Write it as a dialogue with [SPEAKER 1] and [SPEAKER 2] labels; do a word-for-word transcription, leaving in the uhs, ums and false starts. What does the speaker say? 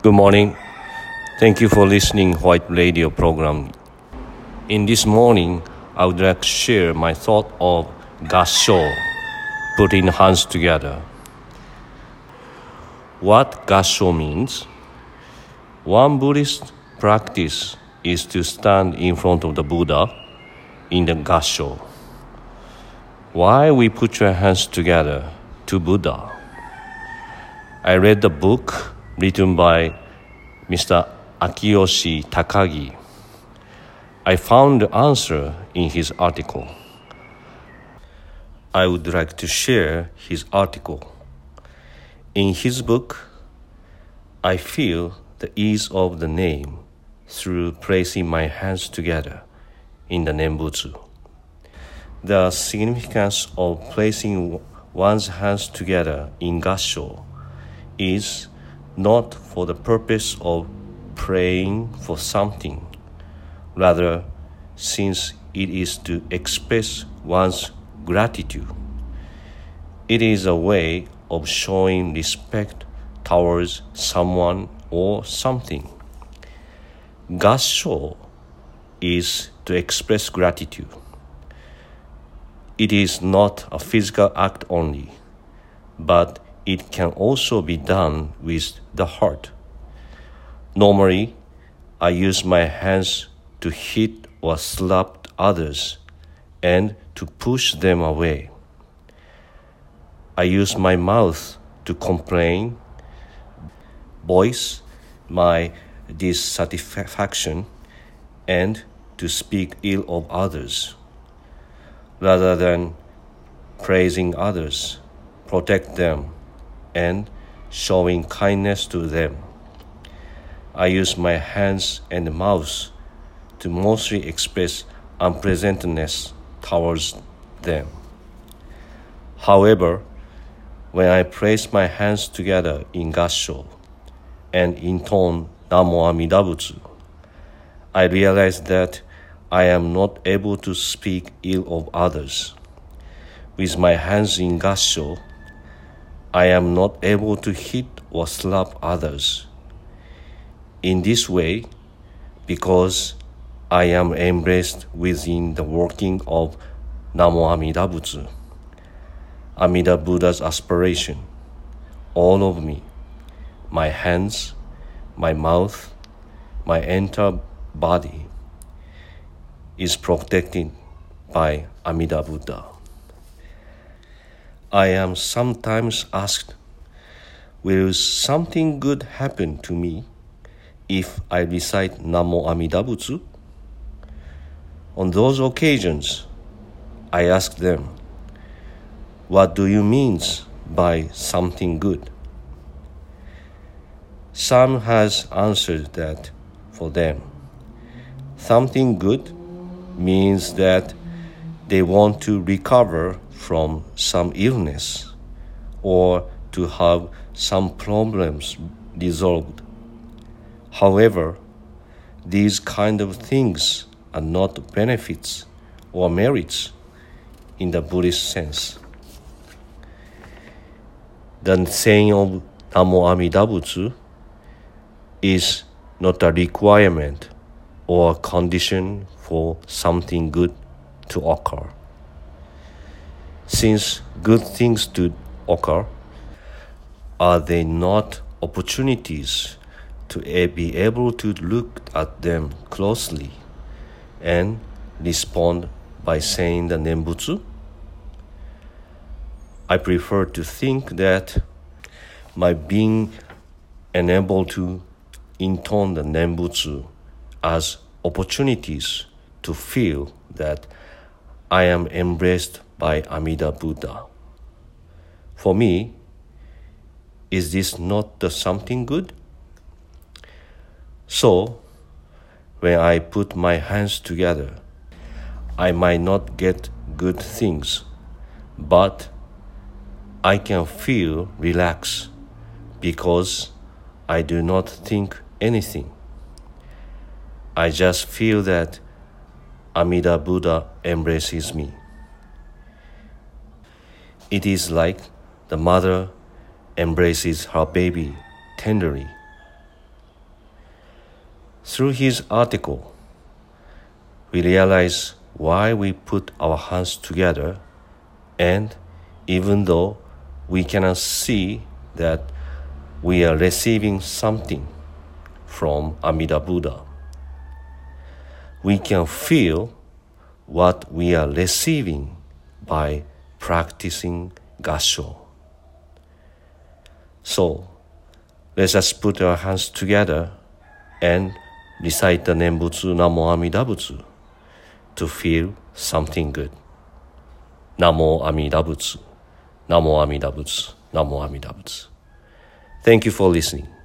[SPEAKER 1] Good morning. Thank you for listening White Radio program. In this morning, I would like to share my thought of gassho, putting hands together. What gassho means? One Buddhist practice is to stand in front of the Buddha in the gassho. Why we put your hands together to Buddha? I read the book written by Mister Akiyoshi Takagi. I found the answer in his article. I would like to share his article. In his book, I feel the ease of the name through placing my hands together in the Nembutsu. The significance of placing one's hands together in gassho is not for the purpose of praying for something, rather, since it is to express one's gratitude. It is a way of showing respect towards someone or something. Gassho is to express gratitude. It is not a physical act only, but it can also be done with the heart. Normally, I use my hands to hit or slap others and to push them away. I use my mouth to complain, voice my dissatisfaction, and to speak ill of others. Rather than praising others, protect them, and showing kindness to them, I use my hands and mouth to mostly express unpleasantness towards them. However, when I place my hands together in gassho and intone Namo Amida Butsu, I realize that I am not able to speak ill of others. With my hands in gassho, I am not able to hit or slap others. In this way, because I am embraced within the working of Namo Amida Butsu, Amida Buddha's aspiration, all of me, my hands, my mouth, my entire body, is protected by Amida Buddha. I am sometimes asked, will something good happen to me if I recite Namo Amida Butsu? On those occasions, I ask them, what do you mean by something good? Some has answered that for them, something good means that they want to recover from some illness or to have some problems resolved. However, these kind of things are not benefits or merits in the Buddhist sense. The saying of Namo Amida Butsu is not a requirement or condition for something good to occur. Since good things to occur, are they not opportunities to be able to look at them closely and respond by saying the Nembutsu? I prefer to think that my being enabled to intone the Nembutsu as opportunities to feel that I am embraced by Amida Buddha. For me, is this not the something good? So, when I put my hands together, I might not get good things, but I can feel relaxed because I do not think anything. I just feel that Amida Buddha embraces me. It is like the mother embraces her baby tenderly. Through his article, we realize why we put our hands together, and even though we cannot see that we are receiving something from Amida Buddha, we can feel what we are receiving by practicing Gassho. So, let us put our hands together and recite the Nembutsu Namo Amida Butsu to feel something good. Namo Amida Butsu, Namo Amida Butsu, Namo Amida Butsu. Thank you for listening.